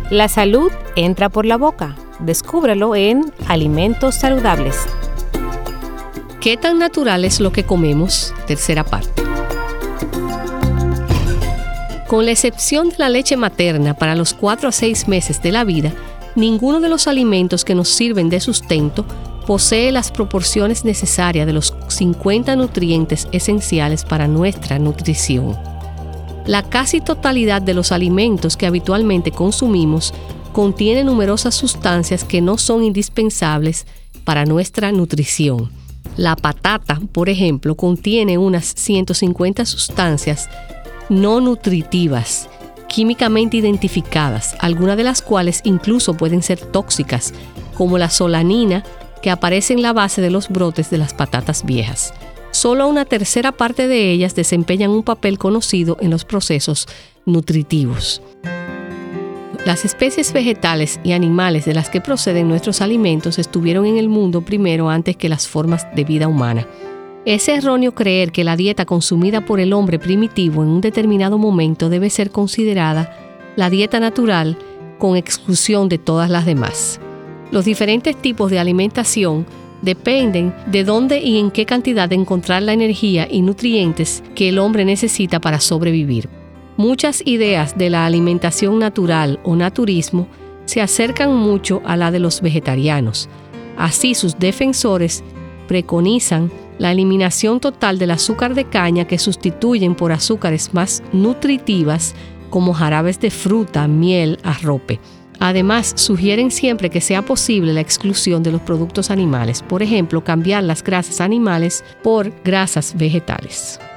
La salud entra por la boca. Descúbrelo en Alimentos Saludables. ¿Qué tan natural es lo que comemos? Tercera parte. Con la excepción de la leche materna para los 4 a 6 meses de la vida, ninguno de los alimentos que nos sirven de sustento posee las proporciones necesarias de los 50 nutrientes esenciales para nuestra nutrición. La casi totalidad de los alimentos que habitualmente consumimos contiene numerosas sustancias que no son indispensables para nuestra nutrición. La patata, por ejemplo, contiene unas 150 sustancias no nutritivas, químicamente identificadas, algunas de las cuales incluso pueden ser tóxicas, como la solanina, que aparece en la base de los brotes de las patatas viejas. Solo una tercera parte de ellas desempeñan un papel conocido en los procesos nutritivos. Las especies vegetales y animales de las que proceden nuestros alimentos estuvieron en el mundo primero antes que las formas de vida humana. Es erróneo creer que la dieta consumida por el hombre primitivo en un determinado momento debe ser considerada la dieta natural con exclusión de todas las demás. Los diferentes tipos de alimentación dependen de dónde y en qué cantidad de encontrar la energía y nutrientes que el hombre necesita para sobrevivir. Muchas ideas de la alimentación natural o naturismo se acercan mucho a la de los vegetarianos. Así, sus defensores preconizan la eliminación total del azúcar de caña que sustituyen por azúcares más nutritivas como jarabes de fruta, miel, arrope. Además, sugieren siempre que sea posible la exclusión de los productos animales, por ejemplo, cambiar las grasas animales por grasas vegetales.